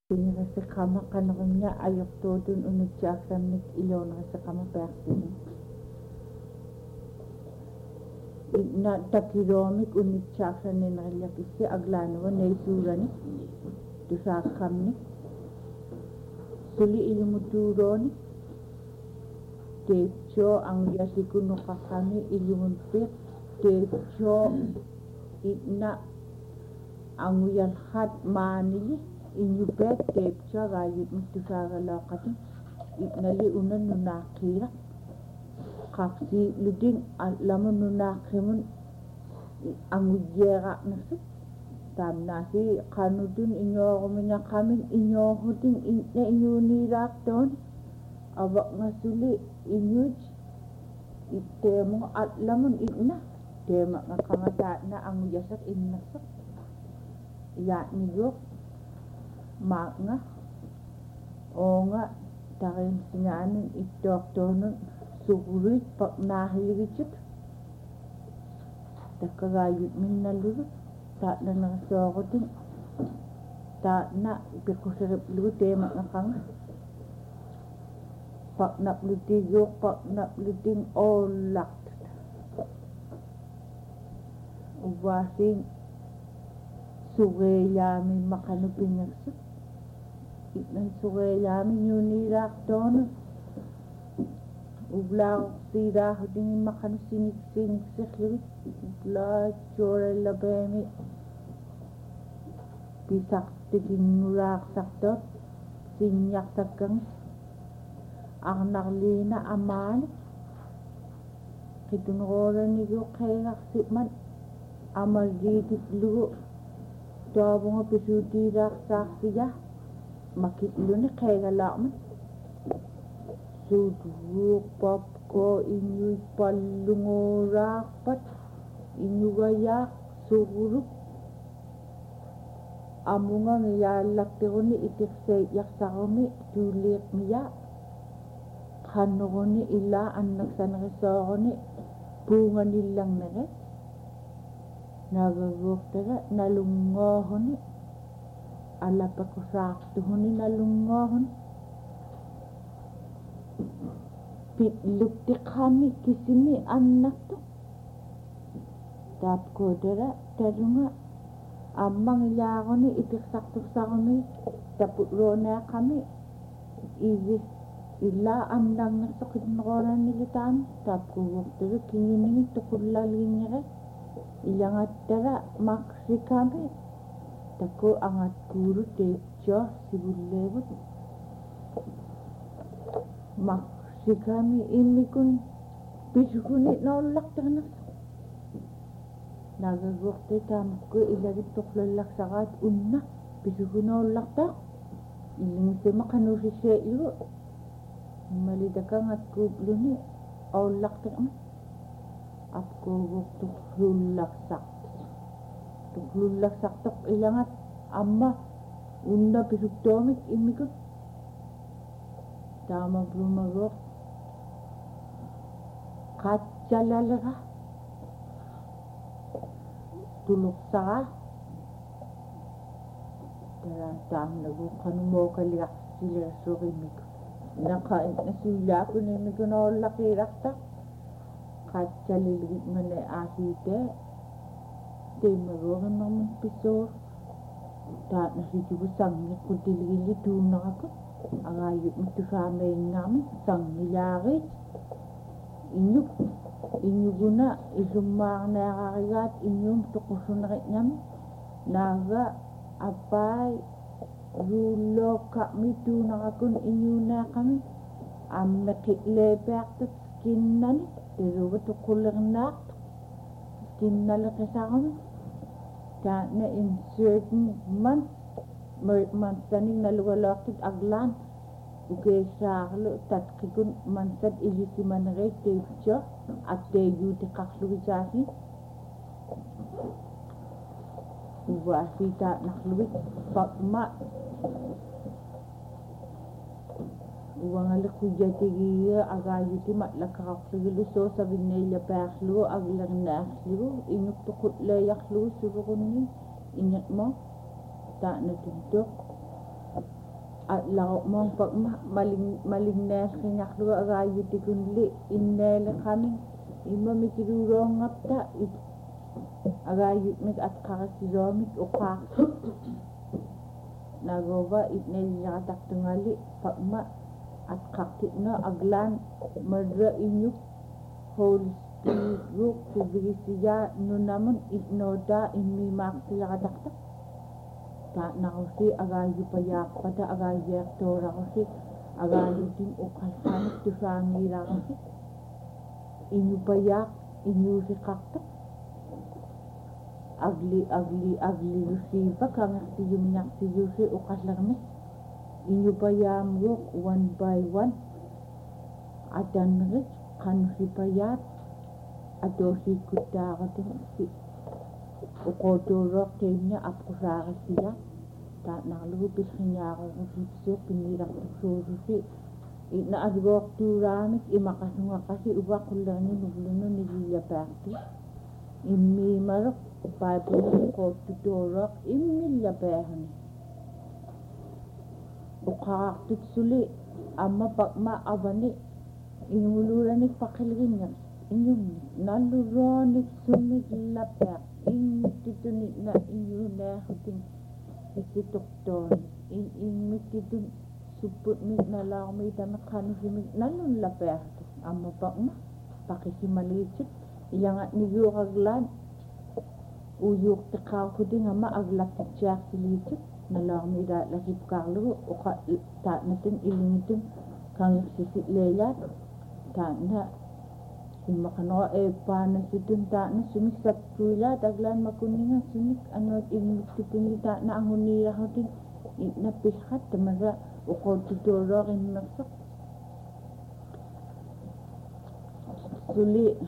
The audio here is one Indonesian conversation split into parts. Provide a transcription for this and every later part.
Pinakasakama kanakanya ayok todun unagsiaksamnik ilaw nakasakama pertin. Na takiromik unagsiaksanin nakalakisi aglanawa na isurani. Tusakamnik. Suli ilumuturoni. Techo ang yasikuno kakami ilumumpik. Techo itna ang yalhat manili. Inyubet tepcha gayut mutusaga lakatin itnali unan nunakira kapsi luding lamun nunakimun angujera nasi tam nasi kanudun inyo kumenya kamin inyo huding na inyo nirakton abak ngasuli inyuj itemo lamun itna tema ngakangata na angujasak innasak ya niyok Manga o nga takin sinyanin itokto nun sukurit pag nahirigit takagayut min nalurut ta na nasokotin ta na ipikusirip lurut tema ngakanga pag naplutigyo pag napluting olak ubasing sugayami makanupin nagsut itnang sugayami nyunirak doon ublang sira huding makanusinik siklit ubla chore labemi pisak tigin nurak saktot sinyak sakang ang naklina amali kitunroran niyo kaya sipman amal didit lugo Tawag nga pisudirak saksiya makitlo ni kaya laman sudruk papko inyu'y palungorak pat inyugayak suruk amo nga ngayalak tiro ni itiksayak sa kami tulik niya kano ko ni ila ang nagsanakisa ko ni bunga nilang nere nagagukta nalungohon alapakusaktuhon nalungohon pitlukti kami kisimi anak to tapko dara tarunga amang yako ni itiksak sa kami taputro na kami ila andang nasakit na koran nilitan tapko gukta kinyunin tukulalin niya ilangat tara maksi kami tako angat guru techo sibulebut maksi kami ini kun bisukuni nolak tanas nagagukte tamko ilagit tuklalak sakat unna bisukuni nolak ta iling se makanusi se ilo malidaka ngat kubluni olak tanas Apko tuklulak tok ilangat amma unda pisuktomik imikot tama blumagok kacalalaga tulok saka tam naguk kanumo kaliak sila surimik nakain na sila ko na imikot na olakirak kacaliligit nga na asite di maroon naman pisor ta nasijugo sangit kung tiligili tunang ako ang ayot mo tusama yung namin sang nilakit inyugo na isumang nakakagat inyong tukusun na namin naga apay rulo kami tunang ako inyo na kami ang makiklepek at skin na ni Pero tukulang nak kinalaki sa kami na in certain months taning naluwalakit aglan ukay sa aklo tatkikun mansad ilisiman rin tepcho at teyu te kakluwisasi uwasi ta nakluwit pakma Uang ala kuja tigiya agayu ti matlakakaklulo so sabi nila paklo aglang naklo inyok tukot layaklo surukon ni inyak mo ta na tintok at lao mong pag maling nes kinyak lu agayu tikunli innele kami imma mikirurong ngapta agayu mig at kakasiromik ukak nagoba itne yakatak tungali pagma at kakit na aglan madra inyuk Holy Spirit group siya no naman itnoda inmi maksiya kadakta ta nakusi agayu payak pada agayu yaktora kasi agayu din ukalsanit tusangira kasi inyu payak inyu si kakta agli rusiba kang siyo minyak siyo si ukalarmi inyu payam yok one by one adan rik kan si payat ato si kuta katin si ukodorok kaynya apkusara siya ta nakalubis kanya ako kusipso pinirak tuksuro si na adgok turamik imakasunga kasi ubak kulani nugluno niliya bakti imi marok Bible kodorok imi labahan ukak tutsuli amma pagma abani inuluranik pakilginya inyum naluronik sumig lapek inyum titunik na inyum na huting isitukton inyum titun suput mig na lang may tamakano simig nalun lapek amma pagma pakisimalisit iyangat niyuk aglan uyuk takaw huting amma aglak tijak silisit na lang may lasip kaklo uka ta natin ilingitin kang sisit leyat ta na imakano paano sidun ta na sumisat kuya daglan makuningan sunik ano inmititin ta na ang hunira huting napihat tamara ukod tuturo kin naksak suli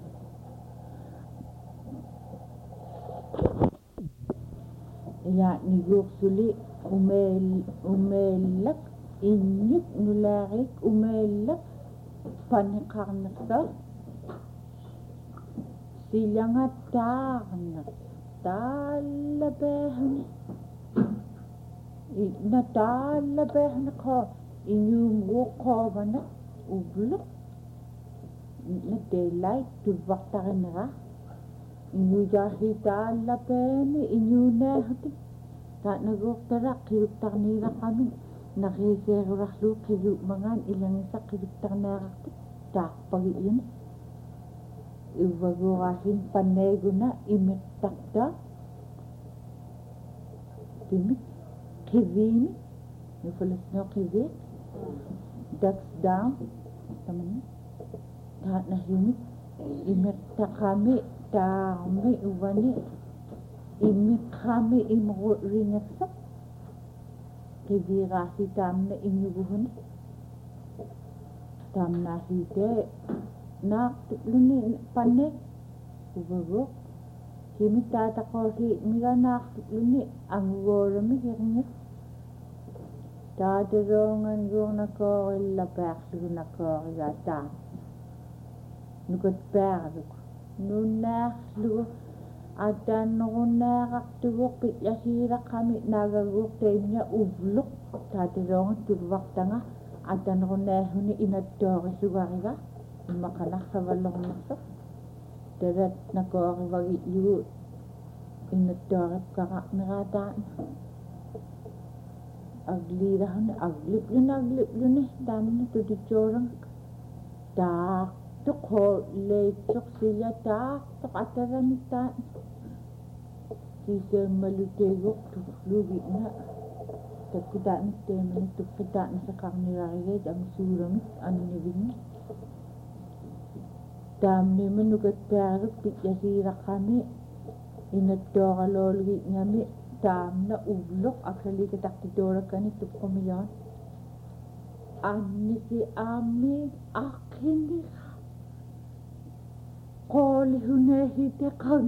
ya niguk suli umelak inyuk nularik umelak panikarnaksa silangat tarnak talabahan na talabahan ko inyum ko bana ublok na daylight tubaktarin ra inyu jahi talabahan inyu na hati ta nagoktarak kiruktak nila kami nakisirurah lu kiruk mangan ilang isa kiruktak naraktik tak pagi yun iwagurahin panego na imitakta timik kivini nufalas no kivik ducks down taman ta nahimik imitak kami tami uwani imik kami imrinaksak kivirasi tam na inyuguhun tam na hite na luni panek ubago kimi tata ko si mira na luni ang gora mi hirnya tata rongan go na ko la pak na ko ya ta nukot pak nuna lu adan nuna tuwok yasira kami nagaguk taimnya ubluk tata rongan tuwak tanga adan nuna huni inador suwariga makanak sa walong nasa darat na ko ang wagi yu inadorap kakak narataan aglirahan aglip yun dami na to di tsorang tak tuk ho lecok sila tak tuk ataranita sisa malutegok tuk lugi na tagkudaan tema na tuk kudaan sa kaknirarigay ang suramit ano nibing Dami menukat peruk pikasira kami inadora lolgi ngami dam na ublok akali ketak tidora kani tup komiyon ani si ami akini koli hunehite kan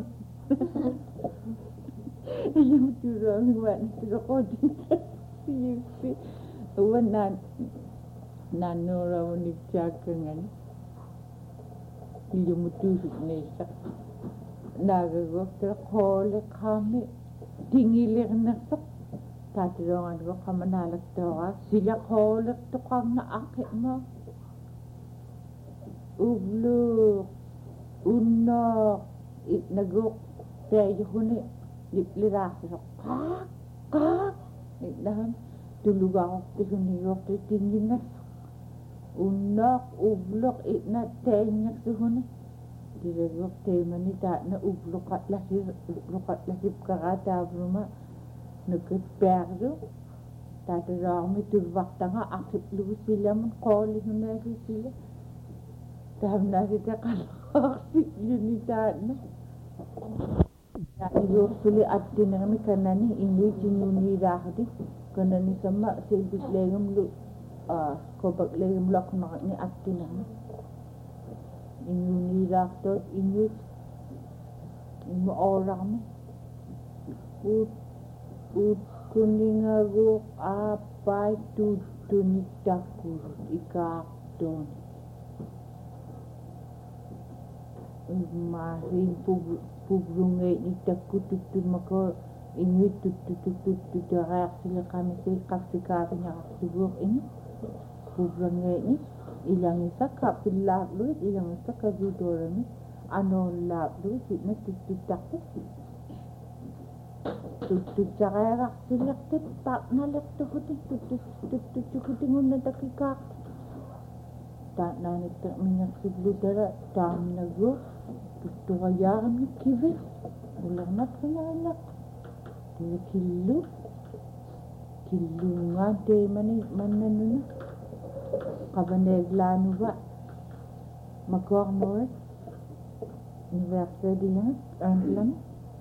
yung turang wan turokodi si wan nanora unik jagangan yung mutusok nesa nagagok tira kole kami tingilir na sok Tatirongan ko kamanalak tawa. Sila kolak to kang naakit mo. Ubluk, unok, naguk, tayo huni, liplirah, kak, kak. Itlahan, tulog ako tihuniyok, tingin na. Unok, ublok, itna, tayo niyak tuhuni. Diragok, tayo manita na ublok at lasip kakata, bruma. Nagkatperdo. Tatarang may turwakta nga akit lugo sila man koli hunari sila. Taham na kita kalaksit yun ita na. Naiyo suli at tinami kanani inyo jinuni rahadi. Kanani sama silbis legam lu kobak legam lak na ni at tinami. Inyo ni rahadot inyo orang mi. Kuningago apay tutunitakul ikakton. Mahin pugrungay ni takututun mako inyo tutututututurak sila kami sa kapsikapin niya kasiguro ini. Pugrungay ni ilang isa kapilabluit ilang isa kazudorami ano labluit na tututakul. Tututsarak silaktit tak nalaktuhutin tututsukutingon na takikak tak nanitak minyak sibludara tam nago tutukayakan ni kibir ulang nat kanalak dia kilungan de mananuna kabandeglanu ba magkornoy university yan anlan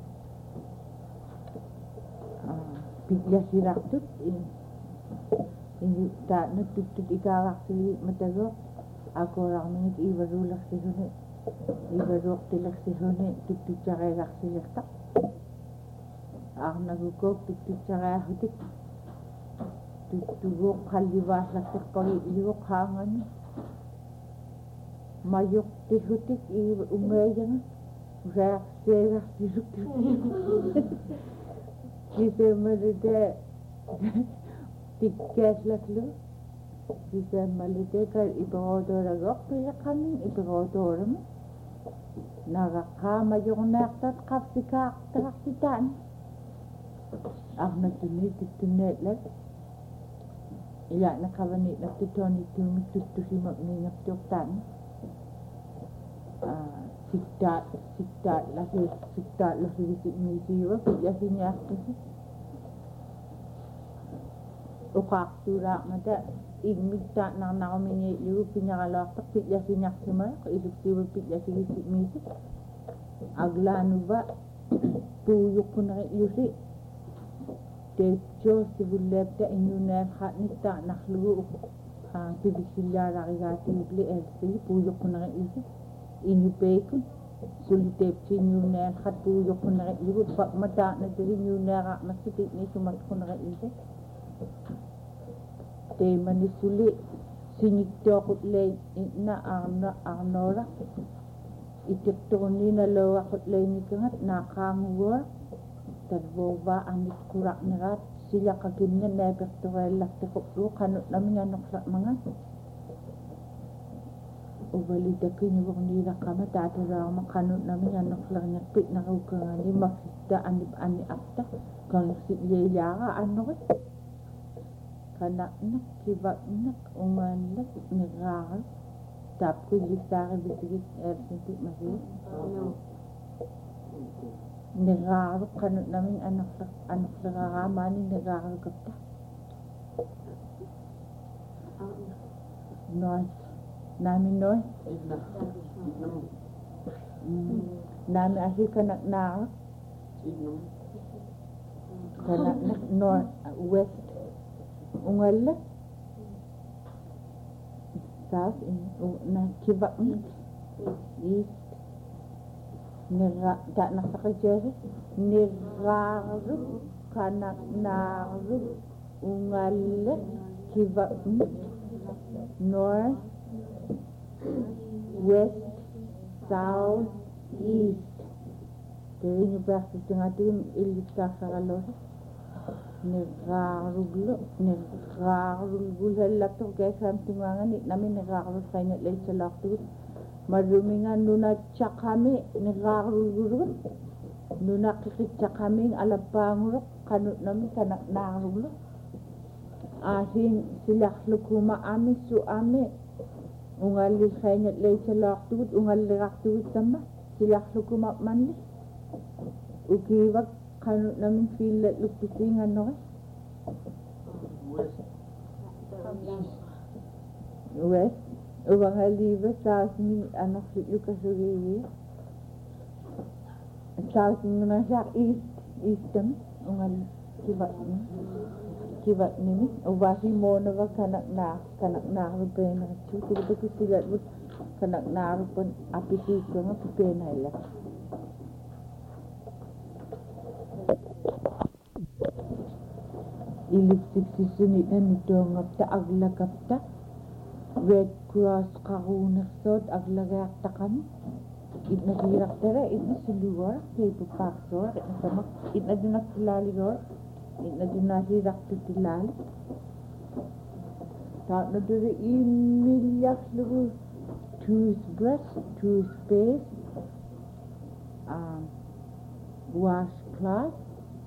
Pigla siraktot ini tak natutut ikawak si matago ako orang nangit ibarulak si hune ibaruk tilak si hune tutut cakairak si laktak ako nagukok tutut cakairak hutik tutugok kaliwas laktak kali iwok hangan mayok ti hutik umayan rak serak siruk Kita malite tiket laklu. Kita malite kal ibarodoragok pila kami ibarodoram. Nakakama yung naktat kapsikak taksitan. Ang natunit lang. Iya nakawanit na tutonit tumitutuhimak ni naptuktan. Siktat lagi visip misiwa kerja sini aku ukak surak mata igmita nang nakamini liu pinyakalak tak kerja sini aku mah hidup siwa kerja sini visip misi aglanu ba tuyuk pun nak yusi tejo sibulab ta inyunan hat ni tak nak lu pibisilya rakigati beli elsi tuyuk pun nak yusi ini pekun sulitep sinyunan hat tuyok kuna ibu pak mata na jadi nyunara masjid ni cuma kuna ite tema ni sulit sinyikto le na arnora itetoni na lo akot le ni kangat nakangwa tadboba anit kurak narat sila kaginna na bektoral lakto ko kanut namin anok sa mga ubalida kinyuwag nila kama tatara makanot namin anak lang nyakpit na kaukangan ni makita anip-ani akta kang silyayaka ano ka kanak kibak nak umanlak nagrakal tap ko yisaka bisigit ersinti masih nagrakal kanot namin anak nagkakamani nagrakal kapta noise namin noy namin ahi kanak na kanak north west ungala south na kibak east nira tak nak sakajari niraru kanak naru ungala kibak north west, south, east. Dari ni berasa tengah tim ilikah sakalor. nirarulgul helakto kaya samtingangan namin nirarul kanya lay sa lakto marumingan nuna tsak kami nirarulgul nuna kikitsak kami alapangurok kanut namin kanak narulgul asin silaklo kuma ami su ami ungalil kanya lay sa lakto ungalil lakto sama silaklo kuma manli ukiwag kanut namin filat lupisingan no west ubang haliba sa asin anak luka sugiwi sa asin na siya eastern ungal kibat nimi ubasi mo na ba kanak na rupen na chuti ko sila kanak na rupen apisi ko nga pipen hala ilisik sisunit na nito ngapta aglagapta Red Cross karunaksod aglagakta kami itna diraktara itna suluwar kay papaksor itna samak itna dunak silalior itna dunak dirakta tilali tak na duri imilyak lugu toothbrush toothpaste washcloth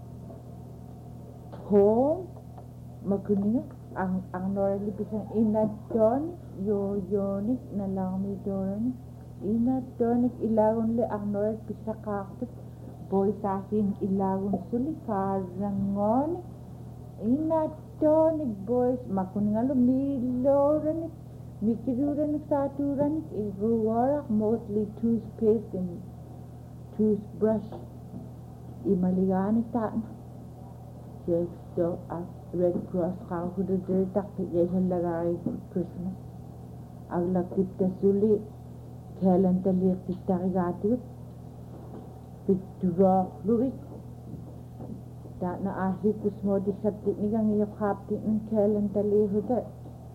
home makuninga ang norali pisang inatonik yoyonik nalami doranik inatonik ilagon le ang norali pisa kaktot boy sasin ilagon suli karangonik inatonik boys makuninga lo miloranik mikiruranik saturanik iruwarak mostly toothpaste and toothbrush imaliganik taan so Red Cross ka kuda diri takti yahan lagay Christmas aglakit ka suli kailan taliyak titakigatut piturok luwik ta na ahi kusmo di sabtik ni kang iyap haptik ng kailan taliyak huda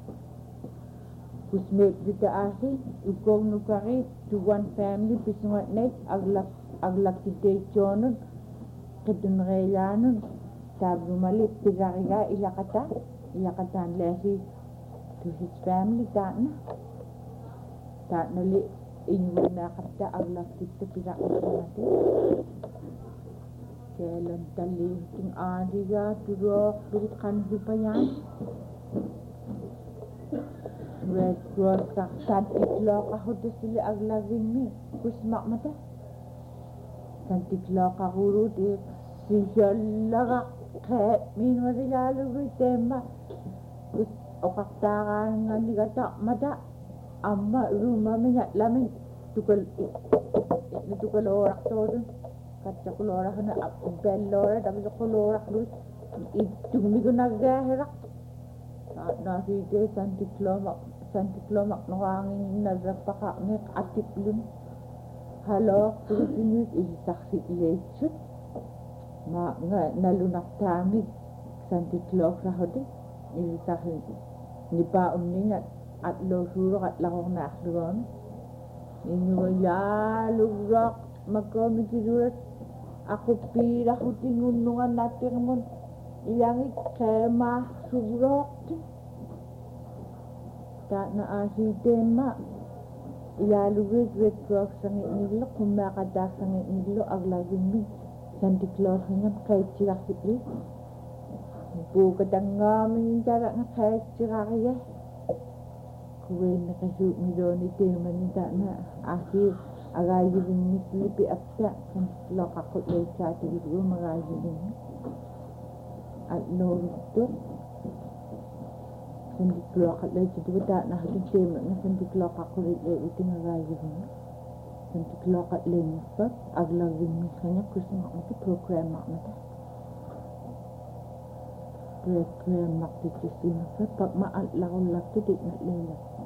kusmet dita ahi ukong nukari to one family pisungat nek aglakit day chonon kadunreyanon sabi malit tigariga ilakatan lehi to his family ta na li inyong nakapta aglakit ta pinakita natin kailan tali ting adiga turok durit kan hipayan Red Cross santiklok ako to sila aglaging ni kusmak mata santiklok ako rutit siyalagak kaya minumarilalu ko tema okaktakan nga ni kata mata amma rumah minyak lamin tukal orak to kata kulorak na bellorak tapi kulorak lu itu migo nagaherak na sige santiklomak nangangin nagpaka ngek atip lun halo kusinit isaksi iyechut ma nga nalunak tamig Santa Claus rahodi ilisahin ni pa niya at lo surok at lakong nakluon inyo yalurok magkomikidurat ako pira hutingunungan natin mo ilang kema surok ta na asitema ilalugit Red Cross sang inilo kumakadak sang inilo aglagin Santa Claus nga kahit sila kitli bukat ang ngamin yung tara nga kahit sila kaya kuwin na kasi milyon ito naman yung na asi agayin yung mislipi apta Santa Claus kakot lay sa atin ito magayin yung at lorito Santa Claus kakot lay sa ito na hatong tema na Santa Claus kakot lay ito magayin yung Santa Claus at lengkap aglagin mo kanya kusma mati program mata program mati kusina sa pag maalaw lakti di na lela